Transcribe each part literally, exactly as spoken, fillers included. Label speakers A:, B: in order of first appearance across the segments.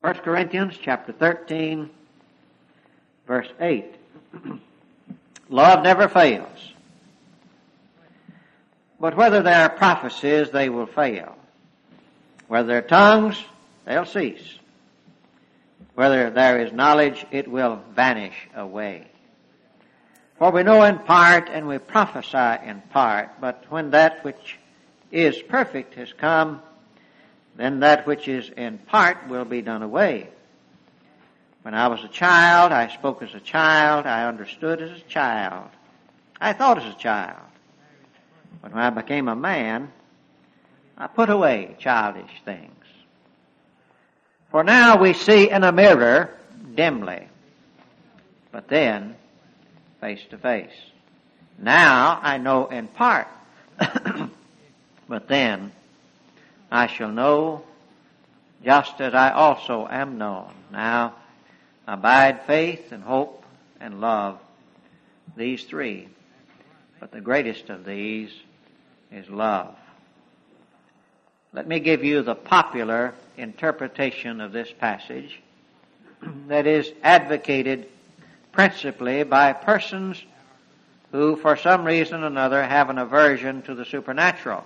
A: First Corinthians chapter thirteen, verse eight. Love never fails. But whether there are prophecies, they will fail. Whether there are tongues, they'll cease. Whether there is knowledge, it will vanish away. For we know in part and we prophesy in part, but when that which is perfect has come, then that which is in part will be done away. When I was a child, I spoke as a child, I understood as a child, I thought as a child. But when I became a man, I put away childish things. For now we see in a mirror dimly, but then face to face. Now I know in part, but then I shall know just as I also am known. Now abide faith and hope and love, these three. But the greatest of these is love. Let me give you the popular interpretation of this passage that is advocated principally by persons who, for some reason or another, have an aversion to the supernatural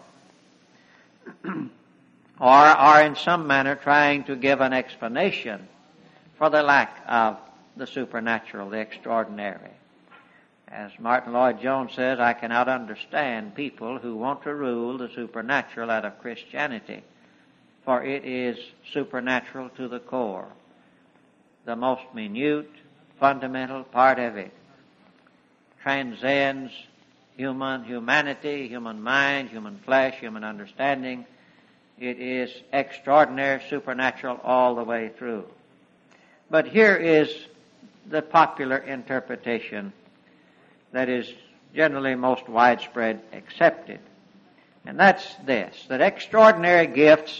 A: or are in some manner trying to give an explanation for the lack of the supernatural, the extraordinary. As Martin Lloyd-Jones says, I cannot understand people who want to rule the supernatural out of Christianity, for it is supernatural to the core, the most minute, fundamental part of it. Transcends human humanity, human mind, human flesh, human understanding. It is extraordinary, supernatural all the way through. But here is the popular interpretation that is generally most widespread accepted. And that's this, that extraordinary gifts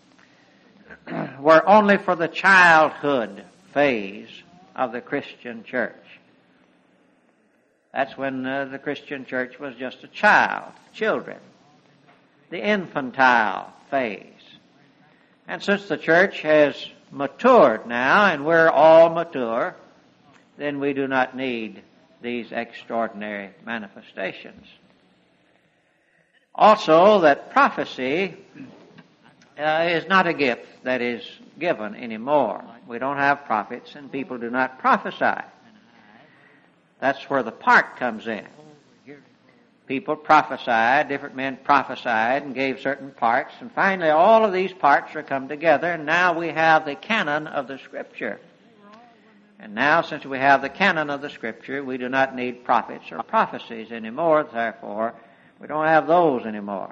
A: were only for the childhood phase of the Christian church. That's when uh, the Christian church was just a child, children, the infantile phase. And since the church has matured now, and we're all mature, then we do not need these extraordinary manifestations. Also, that prophecy uh, is not a gift that is given anymore. We don't have prophets, and people do not prophesy. That's where the part comes in. People prophesied, different men prophesied and gave certain parts, and finally all of these parts are come together, and now we have the canon of the Scripture. And now, since we have the canon of the Scripture, we do not need prophets or prophecies anymore, therefore we don't have those anymore.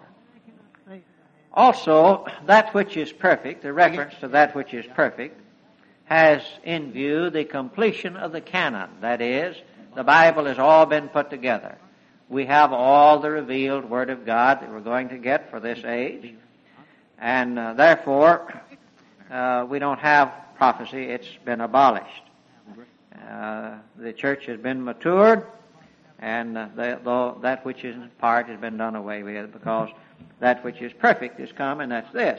A: Also, that which is perfect, the reference to that which is perfect, has in view the completion of the canon. That is, the Bible has all been put together. We have all the revealed Word of God that we're going to get for this age. And uh, therefore, uh, we don't have prophecy. It's been abolished. Uh, the church has been matured, and uh, the, the, that which is in part has been done away with, because that which is perfect is come, and that's this.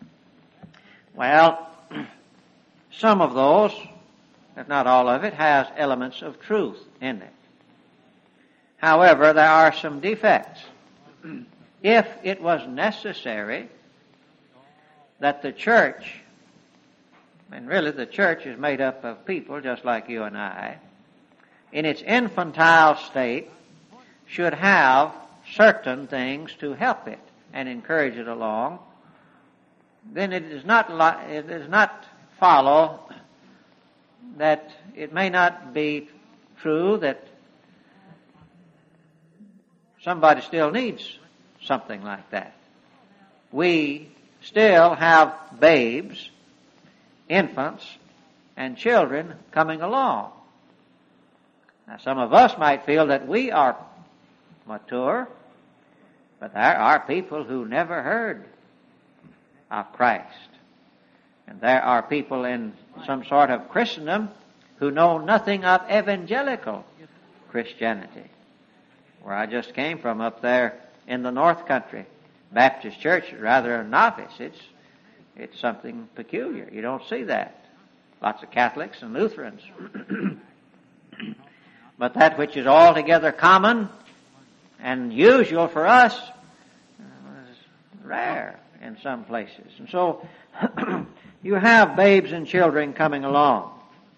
A: Well, some of those, if not all of it, has elements of truth in it. However, there are some defects. If it was necessary that the church, and really the church is made up of people just like you and I, in its infantile state, should have certain things to help it and encourage it along, then it does not, li- it does not follow that it may not be true that somebody still needs something like that. We still have babes, infants, and children coming along. Now, some of us might feel that we are mature, but there are people who never heard of Christ. And there are people in some sort of Christendom who know nothing of evangelical Christianity. Where I just came from up there in the North Country, Baptist church is rather a novice. It's, it's something peculiar. You don't see that lots of Catholics and Lutherans. But that which is altogether common and usual for us is rare in some places. And so you have babes and children coming along.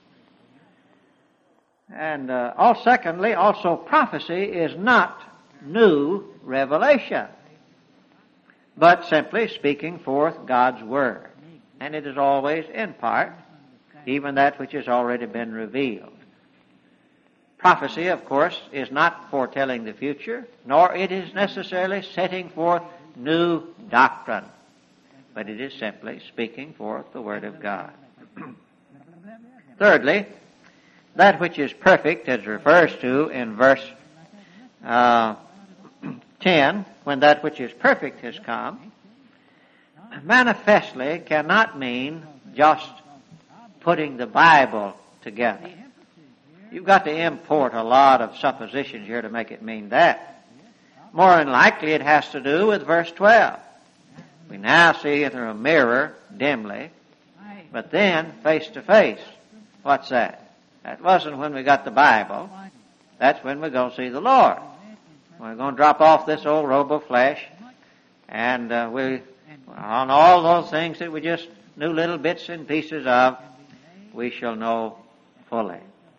A: And uh, all secondly, also prophecy is not new revelation, but simply speaking forth God's Word. And it is always in part, even that which has already been revealed. Prophecy, of course, is not foretelling the future, nor it is necessarily setting forth new doctrine, but it is simply speaking forth the Word of God. Thirdly, that which is perfect, as refers to in verse uh, ten, when that which is perfect has come, manifestly cannot mean just putting the Bible together. You've got to import a lot of suppositions here to make it mean that. More than likely it has to do with verse twelve. We now see through a mirror dimly, but then face to face. What's that? That wasn't when we got the Bible. That's when we're going to see the Lord. We're going to drop off this old robe of flesh, and uh, we, on all those things that we just knew little bits and pieces of, we shall know fully.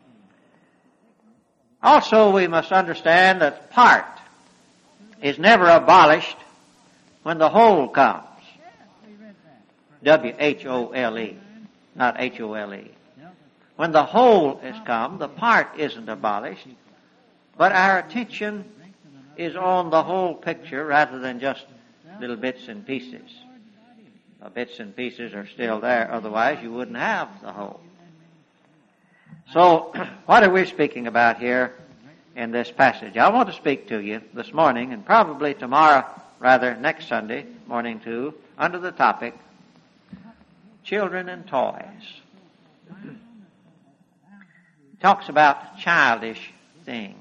A: Also, we must understand that part is never abolished when the whole comes. W H O L E, not H O L E. When the whole has come, the part isn't abolished, but our attention is on the whole picture rather than just little bits and pieces. The bits and pieces are still there, otherwise you wouldn't have the whole. So, what are we speaking about here in this passage? I want to speak to you this morning, and probably tomorrow, rather next Sunday morning too, under the topic, children and toys. It talks about childish things,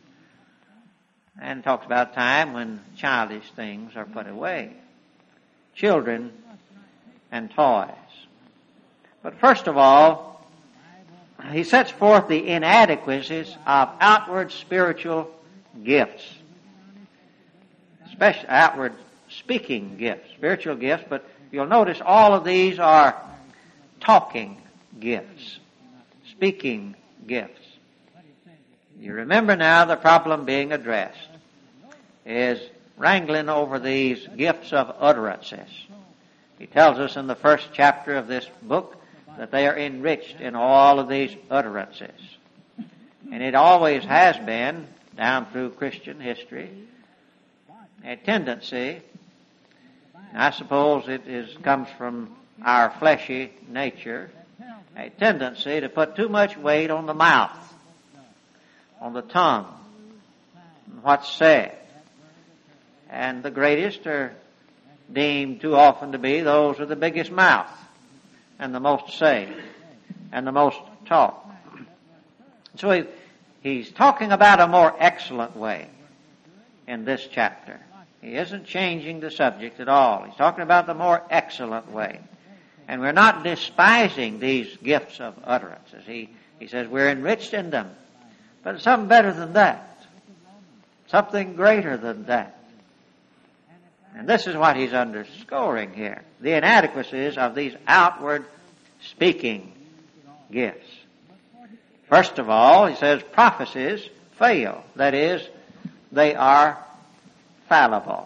A: and talks about time when childish things are put away. Children and toys. But first of all, he sets forth the inadequacies of outward spiritual gifts. Especially outward speaking gifts, spiritual gifts, but you'll notice all of these are talking gifts, speaking gifts. You remember now the problem being addressed is wrangling over these gifts of utterances. He tells us in the first chapter of this book that they are enriched in all of these utterances. And it always has been, down through Christian history, a tendency, I suppose it is comes from our fleshy nature, a tendency to put too much weight on the mouth, on the tongue, and what's said. And the greatest are deemed too often to be those with the biggest mouth, and the most say, and the most talk. So he, he's talking about a more excellent way in this chapter. He isn't changing the subject at all. He's talking about the more excellent way. And we're not despising these gifts of utterances. He, he says we're enriched in them. But it's something better than that. Something greater than that. And this is what he's underscoring here. The inadequacies of these outward speaking gifts. First of all, he says prophecies fail. That is, they are fallible.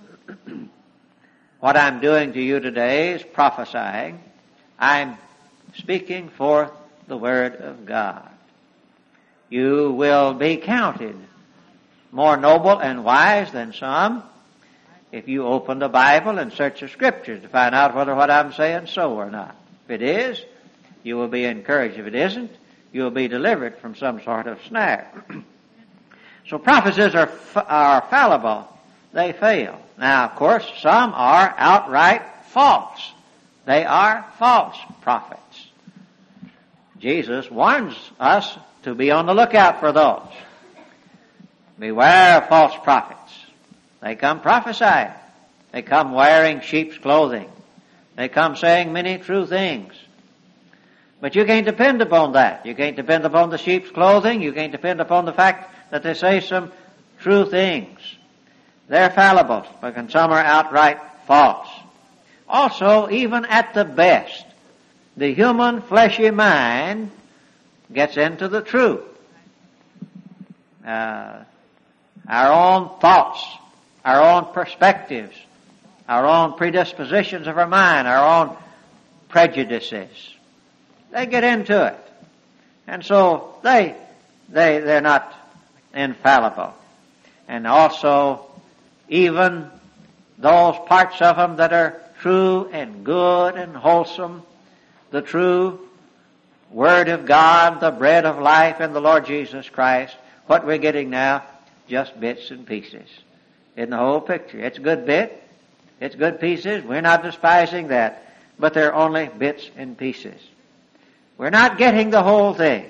A: What I'm doing to you today is prophesying. I'm speaking forth the Word of God. You will be counted more noble and wise than some if you open the Bible and search the Scriptures to find out whether what I'm saying is so or not. If it is, you will be encouraged. If it isn't, you will be delivered from some sort of snare. So prophecies are are fallible. They fail. Now, of course, some are outright false. They are false prophets. Jesus warns us to be on the lookout for those. Beware of false prophets. They come prophesying. They come wearing sheep's clothing. They come saying many true things. But you can't depend upon that. You can't depend upon the sheep's clothing. You can't depend upon the fact that they say some true things. They're fallible, but some are outright false. Also, even at the best, the human fleshy mind gets into the truth. Uh, our own thoughts, our own perspectives, our own predispositions of our mind, our own prejudices, they get into it. And so they, they, they're not infallible. And also, even those parts of them that are true and good and wholesome, the true Word of God, the bread of life in the Lord Jesus Christ, what we're getting now, just bits and pieces. In the whole picture. It's a good bit. It's good pieces. We're not despising that. But they're only bits and pieces. We're not getting the whole thing.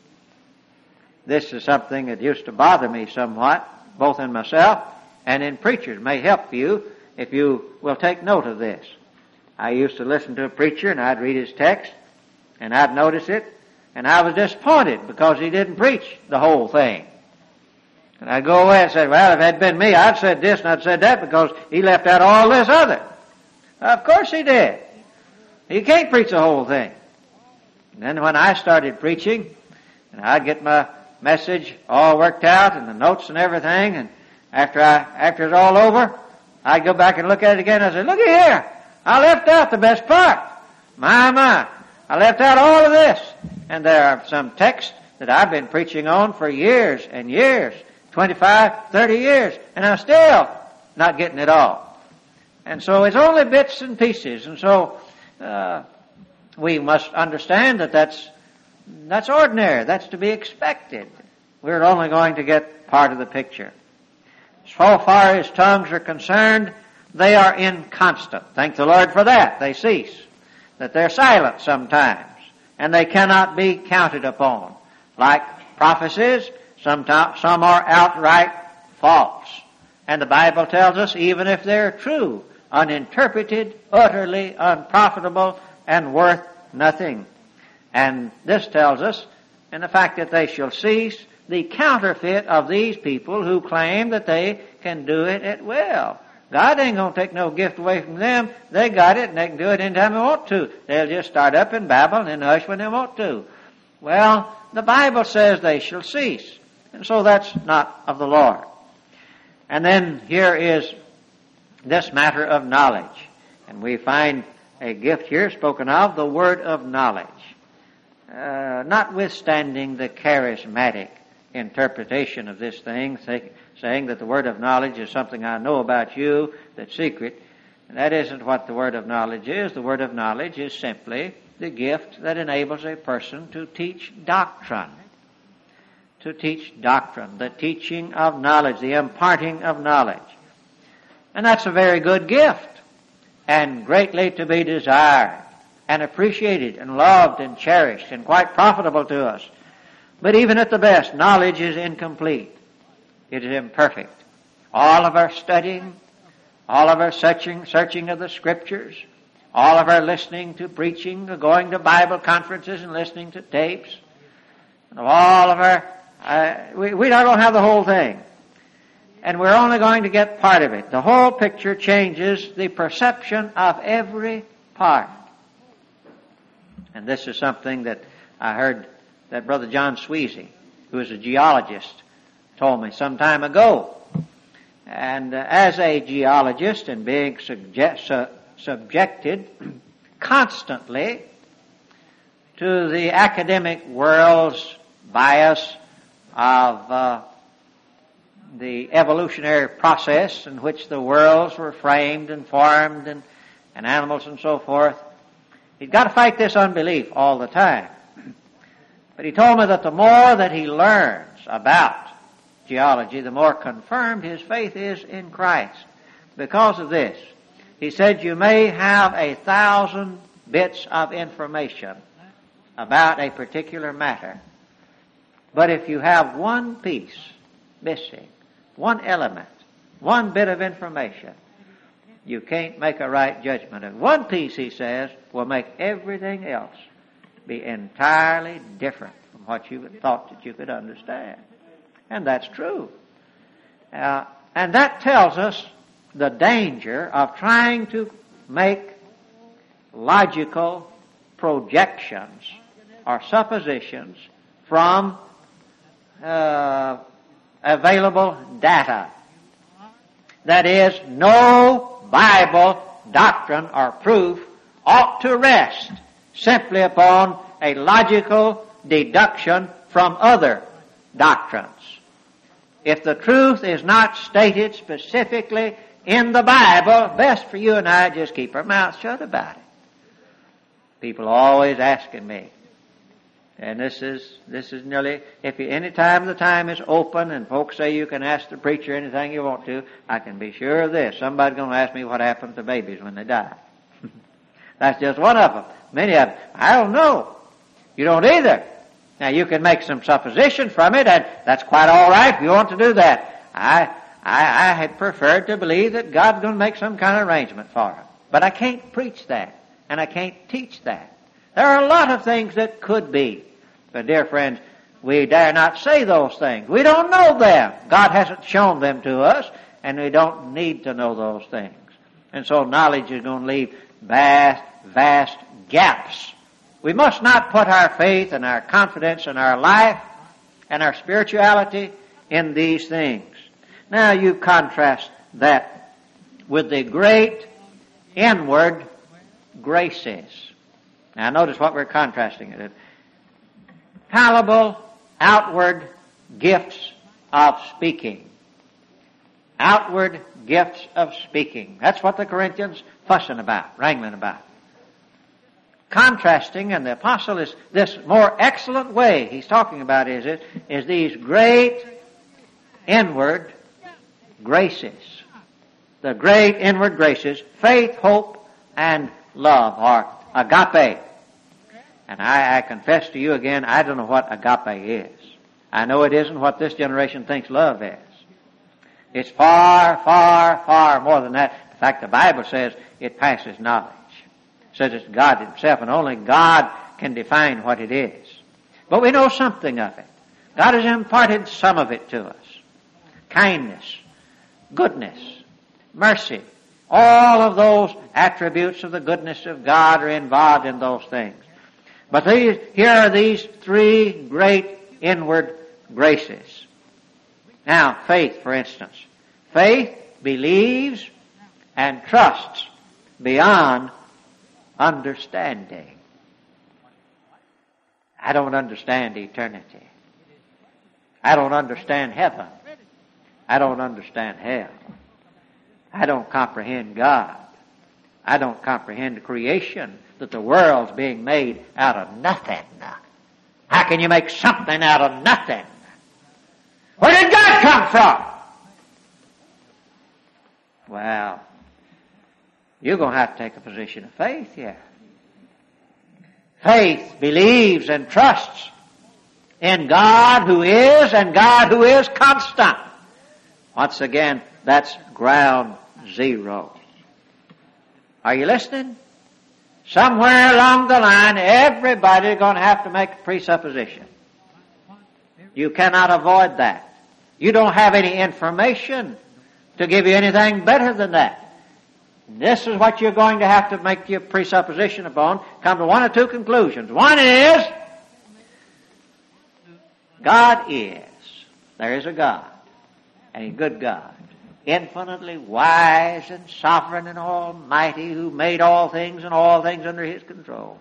A: This is something that used to bother me somewhat, both in myself and in preachers. It may help you if you will take note of this. I used to listen to a preacher and I'd read his text and I'd notice it and I was disappointed because he didn't preach the whole thing. And I'd go away and say, well, if it had been me, I'd said this and I'd said that because he left out all this other. Of course he did. He can't preach the whole thing. And then when I started preaching, and I'd get my message all worked out and the notes and everything, and after I, after it's all over, I'd go back and look at it again and I'd say, look at here, I left out the best part. My, my, I left out all of this. And there are some texts that I've been preaching on for years and years, twenty-five, thirty years, and I'm still not getting it all. And so it's only bits and pieces, and so, uh, we must understand that that's, that's ordinary. That's to be expected. We're only going to get part of the picture. So far as tongues are concerned, they are inconstant. Thank the Lord for that. They cease. That they're silent sometimes. And they cannot be counted upon. Like prophecies, some, some are outright false. And the Bible tells us even if they're true, uninterpreted, utterly unprofitable, and worth nothing. And this tells us, in the fact that they shall cease, the counterfeit of these people who claim that they can do it at will. God ain't going to take no gift away from them. They got it and they can do it anytime they want to. They'll just start up and babble and then hush when they want to. Well, the Bible says they shall cease. And so that's not of the Lord. And then here is this matter of knowledge. And we find a gift here spoken of, the word of knowledge. Uh, notwithstanding the charismatic interpretation of this thing, say, saying that the word of knowledge is something I know about you that's secret, and that isn't what the word of knowledge is. The word of knowledge is simply the gift that enables a person to teach doctrine. To teach doctrine, the teaching of knowledge, the imparting of knowledge. And that's a very good gift, and greatly to be desired, and appreciated, and loved, and cherished, and quite profitable to us. But even at the best, knowledge is incomplete. It is imperfect. All of our studying, all of our searching, searching of the Scriptures, all of our listening to preaching, going to Bible conferences and listening to tapes, and all of our, uh, we, we don't have the whole thing. And we're only going to get part of it. The whole picture changes the perception of every part. And this is something that I heard that Brother John Sweezy, who is a geologist, told me some time ago. And uh, as a geologist and being suggest, su- subjected constantly to the academic world's bias of uh, the evolutionary process in which the worlds were framed and formed and, and animals and so forth, he's got to fight this unbelief all the time. But he told me that the more that he learns about geology, the more confirmed his faith is in Christ. Because of this, he said you may have a thousand bits of information about a particular matter, but if you have one piece missing, one element, one bit of information, you can't make a right judgment. And one piece, he says, will make everything else be entirely different from what you thought that you could understand. And that's true. Uh, and that tells us the danger of trying to make logical projections or suppositions from uh, available data. That is, no Bible doctrine or proof ought to rest simply upon a logical deduction from other doctrines. If the truth is not stated specifically in the Bible, best for you and I just keep our mouths shut about it. People are always asking me, and this is this is nearly, if you, any time the time is open and folks say you can ask the preacher anything you want to, I can be sure of this. Somebody's going to ask me what happened to babies when they die. That's just one of them. Many of them, I don't know. You don't either. Now you can make some supposition from it, and that's quite all right if you want to do that. I I, I had preferred to believe that God's going to make some kind of arrangement for them. But I can't preach that, and I can't teach that. There are a lot of things that could be. But dear friends, we dare not say those things. We don't know them. God hasn't shown them to us, and we don't need to know those things. And so knowledge is going to leave vast, vast gaps. We must not put our faith and our confidence in our life and our spirituality in these things. Now you contrast that with the great inward graces. Now notice what we're contrasting it. Fallible outward gifts of speaking. Outward gifts of speaking. That's what the Corinthians fussing about, wrangling about. Contrasting, and the apostle is this more excellent way he's talking about is it, is these great inward graces. The great inward graces, faith, hope, and love, or agape. And I, I confess to you again, I don't know what agape is. I know it isn't what this generation thinks love is. It's far, far, far more than that. In fact, the Bible says it passes knowledge. It says it's God himself, and only God can define what it is. But we know something of it. God has imparted some of it to us. Kindness, goodness, mercy. All of those attributes of the goodness of God are involved in those things. But these, here are these three great inward graces. Now, faith, for instance. Faith believes and trusts beyond understanding. I don't understand eternity. I don't understand heaven. I don't understand hell. I don't comprehend God. I don't comprehend the creation, that the world's being made out of nothing. How can you make something out of nothing? Where did God come from? Well, you're going to have to take a position of faith here. Faith believes and trusts in God who is and God who is constant. Once again, that's ground zero. Are you listening? Somewhere along the line, everybody's going to have to make a presupposition. You cannot avoid that. You don't have any information to give you anything better than that. This is what you're going to have to make your presupposition upon. Come to one or two conclusions. One is, God is. There is a God, a good God, infinitely wise and sovereign and almighty, who made all things and all things under his control.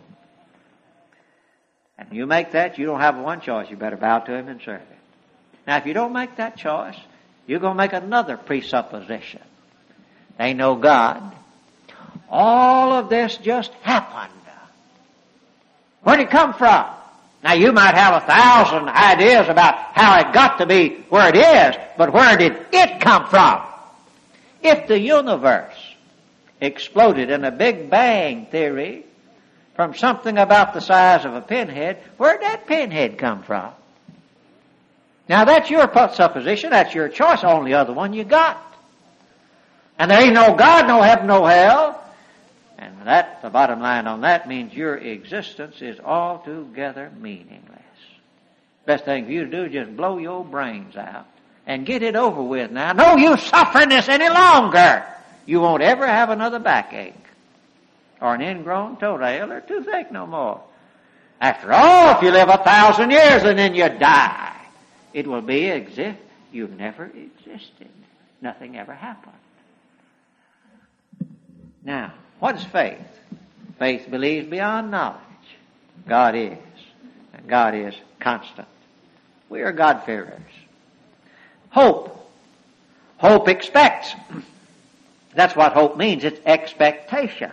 A: And you make that, you don't have one choice. You better bow to him and serve him. Now, if you don't make that choice, you're going to make another presupposition. They know God. All of this just happened. Where did it come from? Now, you might have a thousand ideas about how it got to be where it is, but where did it come from? If the universe exploded in a Big Bang theory from something about the size of a pinhead, where did that pinhead come from? Now, that's your supposition. That's your choice. Only other one you got. And there ain't no God, no heaven, no hell. And that, the bottom line on that means your existence is altogether meaningless. Best thing for you to do is just blow your brains out and get it over with now. No use suffering this any longer. You won't ever have another backache or an ingrown toenail or toothache no more. After all, if you live a thousand years and then you die, it will be as if you never existed. Nothing ever happened. Now, what is faith? Faith believes beyond knowledge. God is. And God is constant. We are God-fearers. Hope. Hope expects. That's what hope means. It's expectation.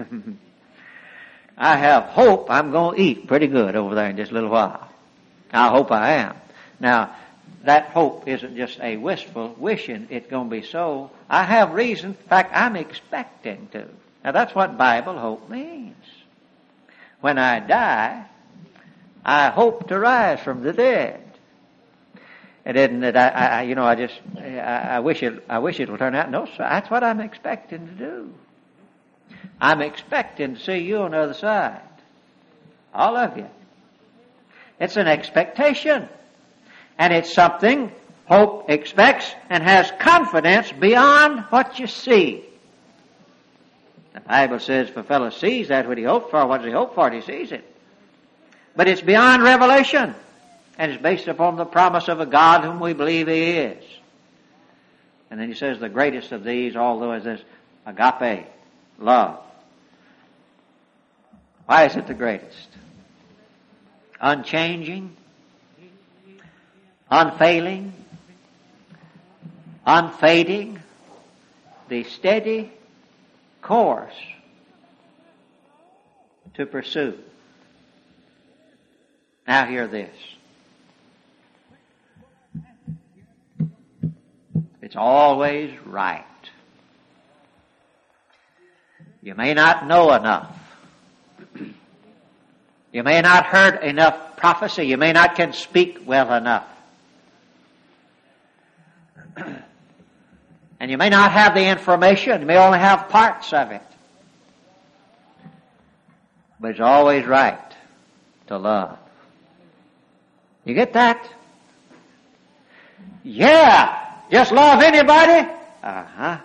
A: I have hope I'm going to eat pretty good over there in just a little while. I hope I am. Now, that hope isn't just a wistful wishing it's going to be so. I have reason. In fact, I'm expecting to. Now, that's what Bible hope means. When I die, I hope to rise from the dead. It isn't that I, I you know, I just, I, I wish it, I wish it would turn out. No, sir, that's what I'm expecting to do. I'm expecting to see you on the other side. All of you. It's an expectation. And it's something hope expects and has confidence beyond what you see. The Bible says if a fellow sees that what he hoped for, what does he hope for? He sees it. But it's beyond revelation. And it's based upon the promise of a God whom we believe He is. And then he says the greatest of these, although is this agape, love. Why is it the greatest? Unchanging, unfailing, unfading, the steady course to pursue. Now hear this. It's always right. You may not know enough. You may not heard enough prophecy. You may not can speak well enough. And you may not have the information. You may only have parts of it. But it's always right to love. You get that? Yeah. Just love anybody? Uh-huh.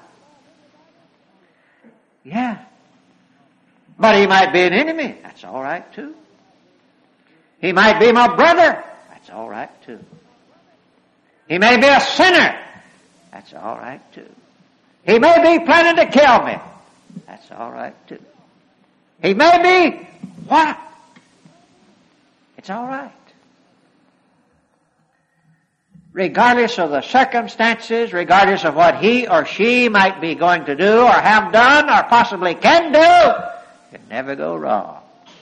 A: Yeah. But he might be an enemy. That's all right, too. He might be my brother. That's all right, too. He may be a sinner. That's all right, too. He may be planning to kill me. That's all right, too. He may be what? It's all right. Regardless of the circumstances, regardless of what he or she might be going to do or have done or possibly can do, you can never go wrong.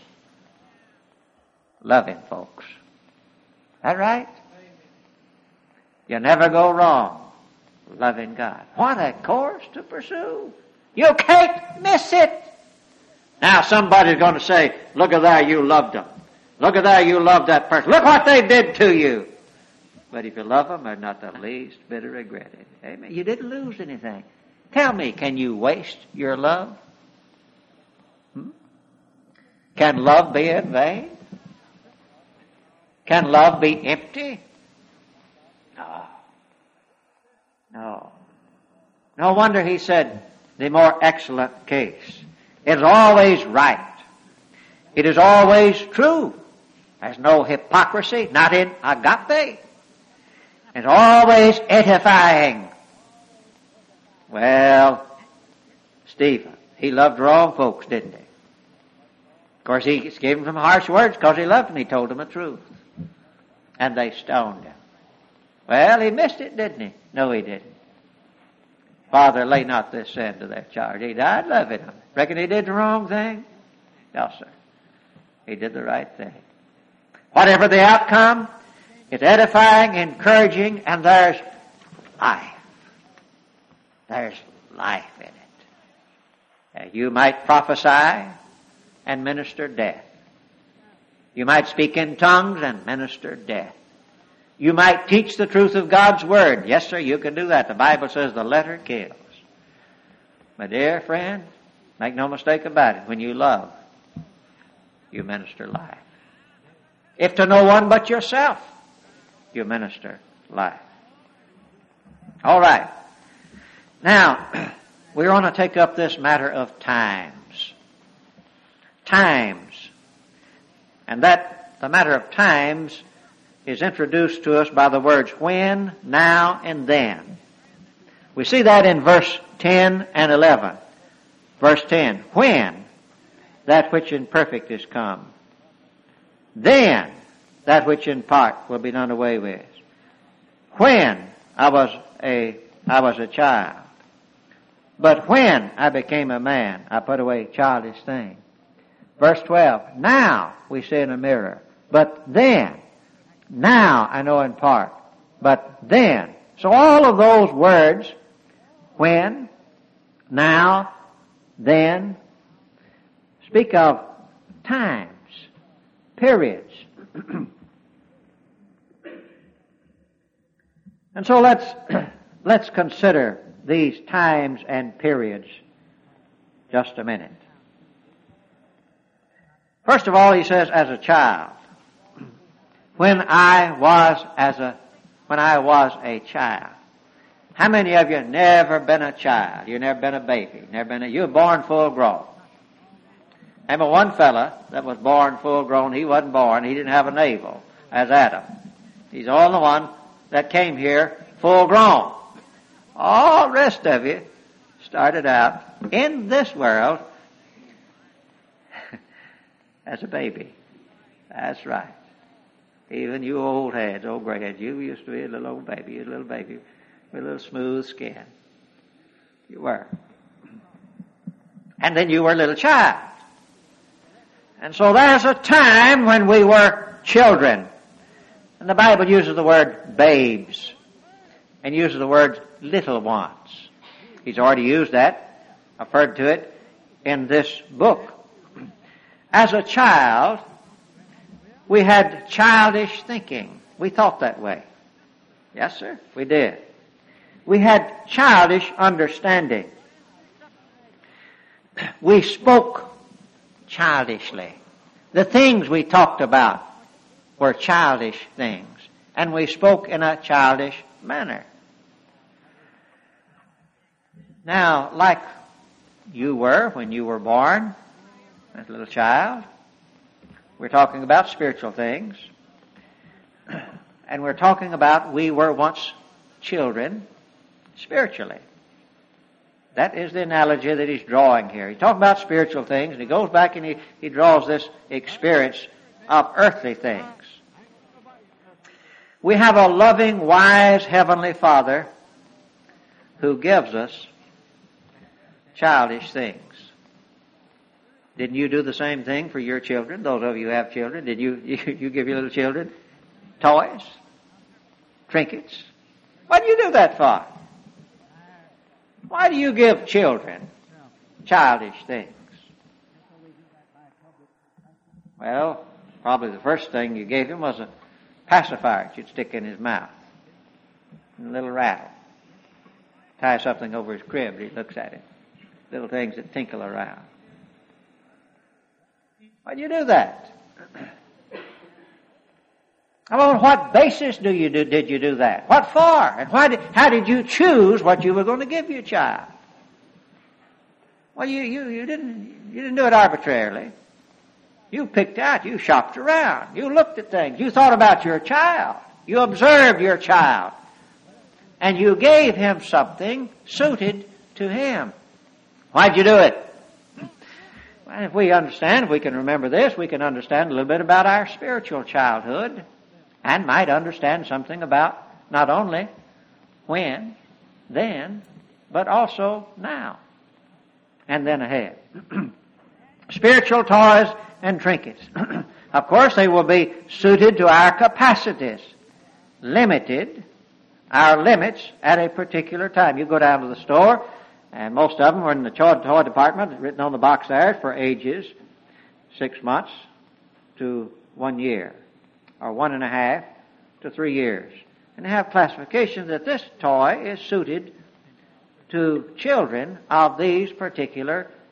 A: Loving folks. Is that right? You never go wrong loving God. What a course to pursue. You can't miss it. Now somebody's going to say, look at there, you loved them. Look at there, you loved that person. Look what they did to you. But if you love them, there's not the least bit of regret in it. Amen. You didn't lose anything. Tell me, can you waste your love? Hmm? Can love be in vain? Can love be empty? No. No. No wonder he said the more excellent case. It is always right. It is always true. There's no hypocrisy, not in agape. It's always edifying. Well, Stephen, he loved wrong folks, didn't he? Of course, he gave them some harsh words because he loved them. He told them the truth. And they stoned him. Well, he missed it, didn't he? No, he didn't. Father, lay not this sin to their charge. He died loving them. Reckon he did the wrong thing? No, sir. He did the right thing. Whatever the outcome, it's edifying, encouraging, and there's life. There's life in it. Uh, you might prophesy and minister death. You might speak in tongues and minister death. You might teach the truth of God's Word. Yes, sir, you can do that. The Bible says the letter kills. My dear friend, Make no mistake about it. When you love, you minister life. If to no one but yourself, you minister life. All right. Now, we're going to take up this matter of times. Times. And that, the matter of times is introduced to us by the words when, now, and then. We see that in verse ten and eleven. Verse ten, when that which in perfect is come, then that which in part will be done away with. When I was a, I was a child, but when I became a man, I put away childish things. Verse twelve, now we see in a mirror, but then, now I know in part, but then. So all of those words, when, now, then, speak of times, periods. And so let's, let's consider these times and periods just a minute. First of all, he says, as a child. When I was as a, when I was a child. How many of you never been a child? You've never been a baby. Never been a, you were born full grown. I remember one fella that was born full grown. He wasn't born. He didn't have a navel as Adam. He's the only one that came here full grown. All the rest of you started out in this world as a baby. That's right. Even you old heads, old gray heads, you used to be a little old baby, you were a little baby with a little smooth skin. You were. And then you were a little child. And so there's a time when we were children. And the Bible uses the word babes and uses the word little ones. He's already used that, referred to it in this book. As a child, we had childish thinking. We thought that way. Yes, sir, we did. We had childish understanding. We spoke childishly. The things we talked about were childish things, and we spoke in a childish manner. Now, like you were when you were born, as a little child, we're talking about spiritual things, and we're talking about we were once children spiritually. That is the analogy that he's drawing here. He's talking about spiritual things, and he goes back and he, he draws this experience of earthly things. We have a loving, wise, heavenly Father who gives us childish things. Didn't you do the same thing for your children? Those of you who have children, did you, you, you give your little children toys, trinkets? What do you do that for? Why do you give children childish things? Well, probably the first thing you gave him was a pacifier that you'd stick in his mouth. And a little rattle. Tie something over his crib and he looks at it. Little things that tinkle around. Why do you do that? On what basis do you do, did you do that? What for? And why did, how did you choose what you were going to give your child? Well, you, you, you didn't, you didn't do it arbitrarily. You picked out, you shopped around, you looked at things, you thought about your child, you observed your child, and you gave him something suited to him. Why'd you do it? Well, if we understand, if we can remember this, we can understand a little bit about our spiritual childhood and might understand something about not only when, then, but also now and then ahead. Spiritual toys and trinkets. Of course, they will be suited to our capacities, limited, our limits at a particular time. You go down to the store, and most of them are in the toy department, written on the box there, for ages, six months to one year, or one and a half to three years. And they have classifications that this toy is suited to children of these particular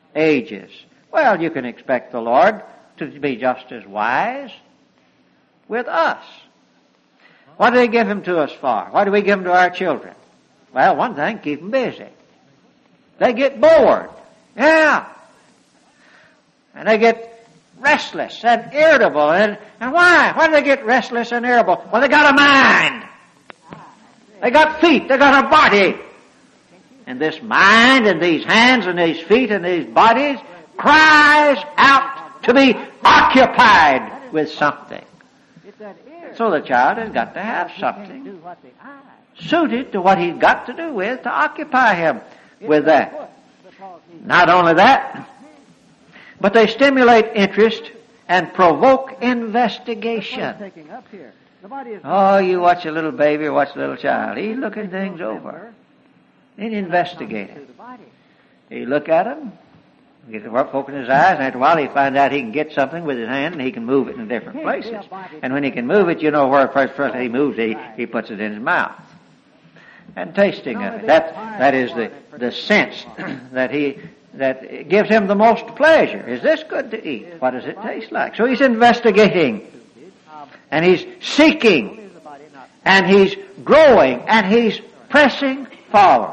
A: ages. Well, you can expect the Lord to be just as wise with us. What do they give Him to us for? Why do we give Him to our children? Well, one thing, keep them busy. They get bored. Yeah. And they get restless and irritable. And, and why? Why do they get restless and irritable? Well, they got a mind. They got feet. They got a body. And this mind and these hands and these feet and these bodies cries out to be occupied with something. So the child has got to have something suited to what he's got to do with to occupy him with that. Not only that, but they stimulate interest and provoke investigation. Oh, you watch a little baby or watch a little child. He's looking things over. He's investigating. He look at them, he gets to work poking his eyes, and after a while he finds out he can get something with his hand and he can move it in different places. And when he can move it, you know where first, first he moves it, he, he puts it in his mouth. And tasting of it. That, that is the, the sense that he, that gives him the most pleasure. Is this good to eat? What does it taste like? So he's investigating. And he's seeking. And he's growing. And he's pressing forward.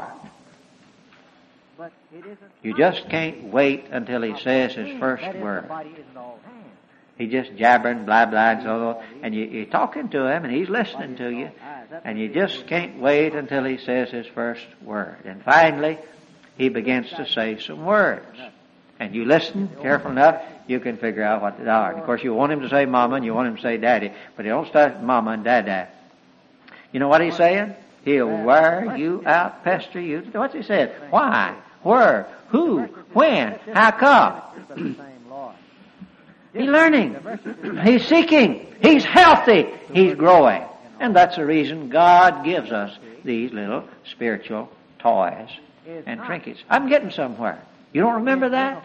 A: You just can't wait until he says his first word. He's just jabbering, blah, blah, and so on. And you, you're talking to him, and he's listening to you. And you just can't wait until he says his first word. And finally, he begins to say some words. And you listen careful enough, you can figure out what they are. And of course, you want him to say mama, and you want him to say daddy. But he don't start mama and dada. You know what he's saying? He'll wear you out, pester you. What's he saying? Why? Where? Who? When? How come? He's learning. He's seeking. He's healthy. He's growing. And that's the reason God gives us these little spiritual toys and trinkets. I'm getting somewhere. You don't remember that?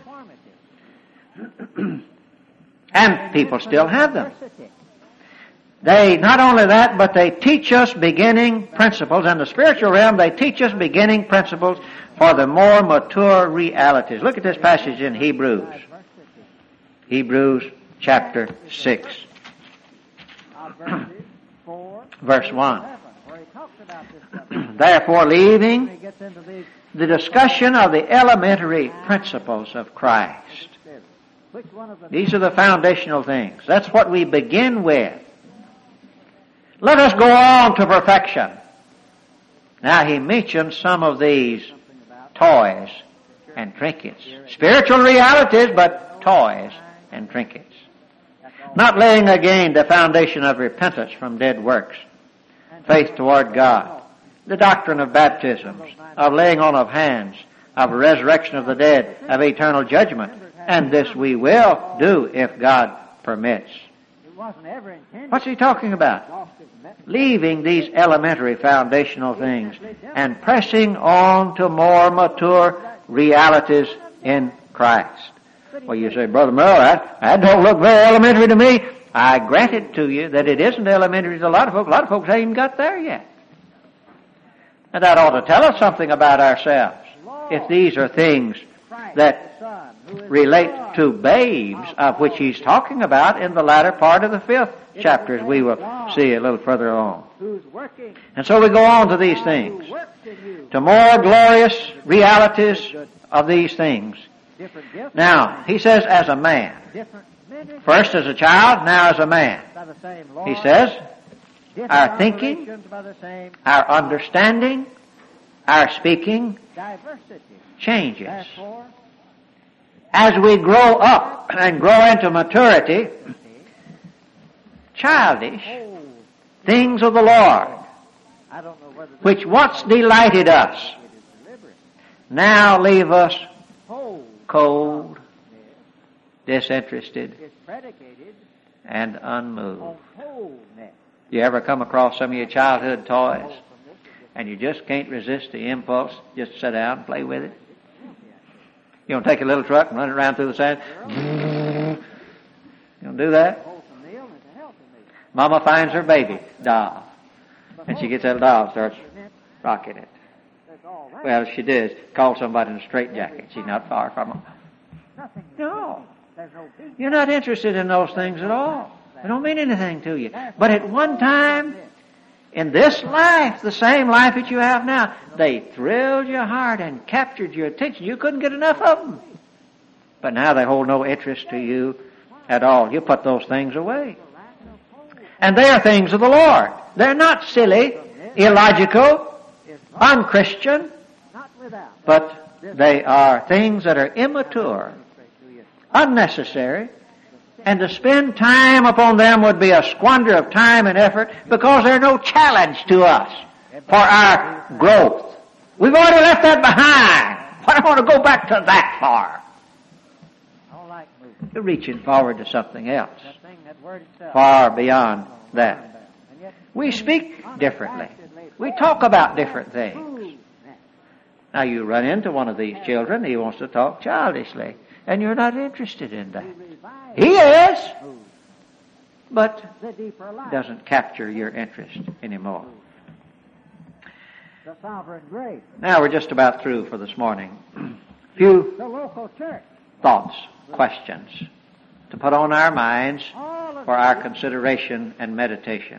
A: And people still have them. They, not only that, but they teach us beginning principles. In the spiritual realm, they teach us beginning principles for the more mature realities. Look at this passage in Hebrews. Hebrews chapter six. Verse one. Therefore, leaving the discussion of the elementary principles of Christ. These are the foundational things. That's what we begin with. Let us go on to perfection. Now he mentions some of these toys and trinkets. Spiritual realities, but toys and trinkets. Not laying again the foundation of repentance from dead works, faith toward God, the doctrine of baptisms, of laying on of hands, of resurrection of the dead, of eternal judgment. And this we will do if God permits. What's he talking about? Leaving these elementary foundational things and pressing on to more mature realities in Christ. Well, you say, Brother Merle, that, that don't look very elementary to me. I grant it to you that it isn't elementary to a lot of folks. A lot of folks ain't even got there yet. And that ought to tell us something about ourselves. If these are things that relate to babes, of which he's talking about in the latter part of the fifth chapter, as we will see a little further on. And so we go on to these things, to more glorious realities of these things. Now, he says as a man. First as a child, now as a man. He says, our thinking, our understanding, our speaking changes. As we grow up and grow into maturity, childish things of the Lord, which once delighted us, now leave us cold, disinterested, and unmoved. You ever come across some of your childhood toys and you just can't resist the impulse just sit down and play with it? You don't take a little truck and run it around through the sand? You don't do that? Mama finds her baby doll, and she gets that doll and starts rocking it. Well, she does. Call somebody in a straitjacket. She's not far from them. No. You're not interested in those things at all. They don't mean anything to you. But at one time, in this life, the same life that you have now, they thrilled your heart and captured your attention. You couldn't get enough of them. But now they hold no interest to you at all. You put those things away. And they are things of the Lord. They're not silly, illogical, unchristian, but they are things that are immature, unnecessary, and to spend time upon them would be a squander of time and effort because they're no challenge to us for our growth. We've already left that behind. Why do I want to go back to that far? You're reaching forward to something else, far beyond that. We speak differently. We talk about different things. Now you run into one of these children, he wants to talk childishly, and you're not interested in that. He is, but doesn't capture your interest anymore. Now we're just about through for this morning. Few thoughts, questions to put on our minds for our consideration and meditation.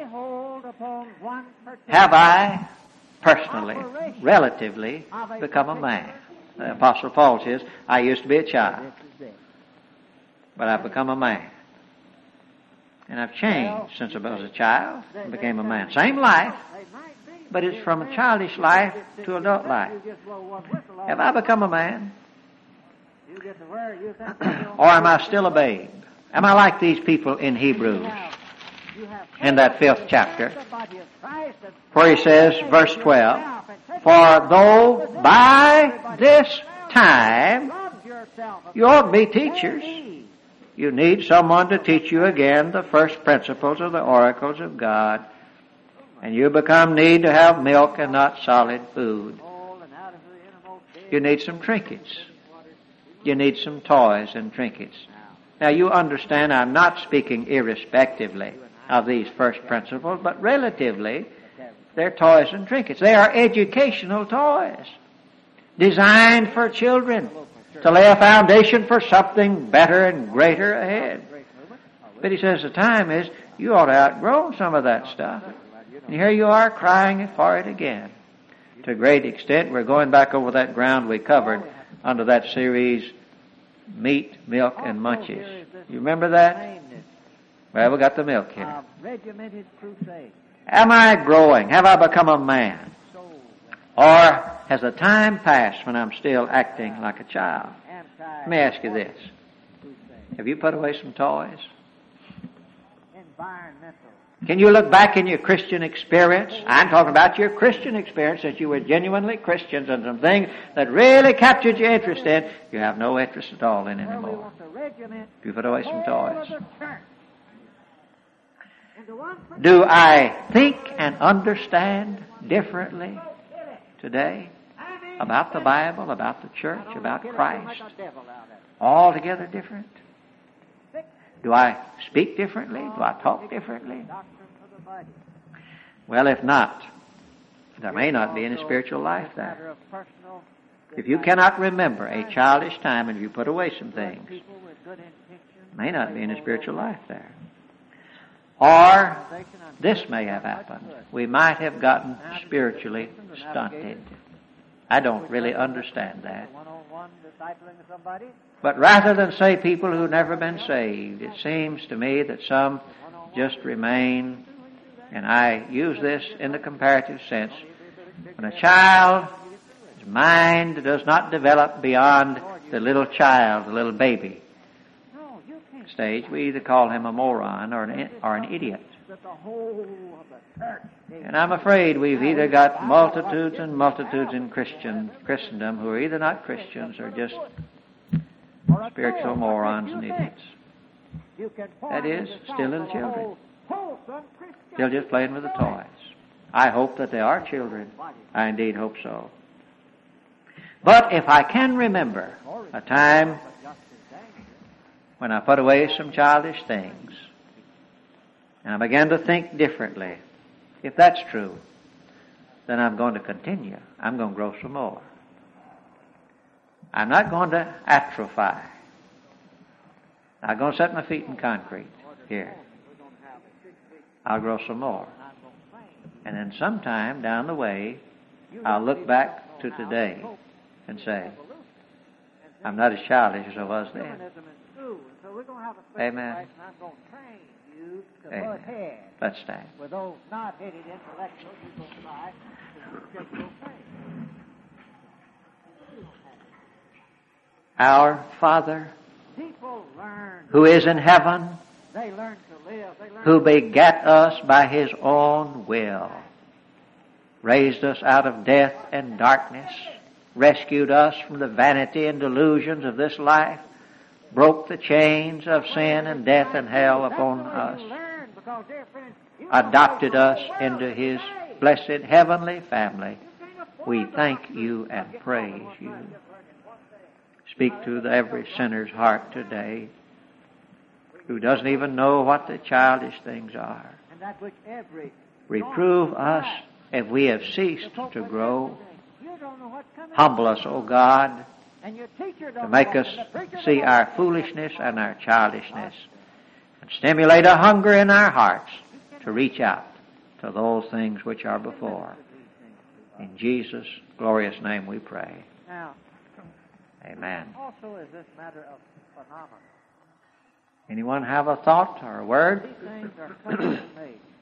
A: Have I personally, relatively, become a man? The Apostle Paul says, I used to be a child, but I've become a man. And I've changed since I was a child and became a man. Same life, but it's from a childish life to adult life. Have I become a man? Or am I still a babe? Am I like these people in Hebrews, in that fifth chapter, where he says, verse twelve, for though by this time you ought to be teachers, you need someone to teach you again the first principles of the oracles of God, and you become need to have milk and not solid food. You need some trinkets. You need some toys and trinkets. Now you understand I'm not speaking irrespectively of these first principles, but relatively, they're toys and trinkets. They are educational toys designed for children to lay a foundation for something better and greater ahead. But he says the time is you ought to outgrow some of that stuff. And here you are crying for it again. To a great extent, we're going back over that ground we covered under that series, Meat, Milk, and Munchies. You remember that? Well, we got the milk here. Am I growing? Have I become a man? Or has the time passed when I'm still acting like a child? Let me ask you this. Have you put away some toys? Can you look back in your Christian experience? I'm talking about your Christian experience, that you were genuinely Christians, and some things that really captured your interest in, you have no interest at all in anymore. You put away some toys. Do I think and understand differently today about the Bible, about the church, about Christ? Altogether different? Do I speak differently? Do I talk differently? Well, if not, there may not be any spiritual life there. If you cannot remember a childish time and you put away some things, may not be any spiritual life there. Or this may have happened. We might have gotten spiritually stunted. I don't really understand that. But rather than say people who've never been saved, it seems to me that some just remain, and I use this in the comparative sense, when a child's mind does not develop beyond the little child, the little baby stage, we either call him a moron or an, or an idiot. And I'm afraid we've either got multitudes and multitudes in Christian Christendom who are either not Christians or just spiritual morons and idiots. That is, still little children. Still just playing with the toys. I hope that they are children. I indeed hope so. But if I can remember a time when I put away some childish things and I began to think differently, if that's true, then I'm going to continue. I'm going to grow some more. I'm not going to atrophy. I'm going to set my feet in concrete here. I'll grow some more. And then sometime down the way, I'll look back to today and say, I'm not as childish as I was then. Amen. Amen. Let's stand.
B: With those not-headed intellectuals, you go by, just go pray.
A: Our Father,
B: People learn.
A: who is in heaven,
B: They learn to live. They learn
A: who begat us by his own will, raised us out of death and darkness, rescued us from the vanity and delusions of this life, broke the chains of sin and death and hell upon us, adopted us into his blessed heavenly family. We thank you and praise you. Speak to every sinner's heart today who doesn't even know what the childish things are. Reprove us if we have ceased to grow. Humble us, O God, to make us see our foolishness and our childishness, and stimulate a hunger in our hearts to reach out to those things which are before. In Jesus' glorious name we pray.
B: Now,
A: Amen.
B: also is this matter of phenomena.
A: Anyone have a thought or a word?
B: These things are custom made.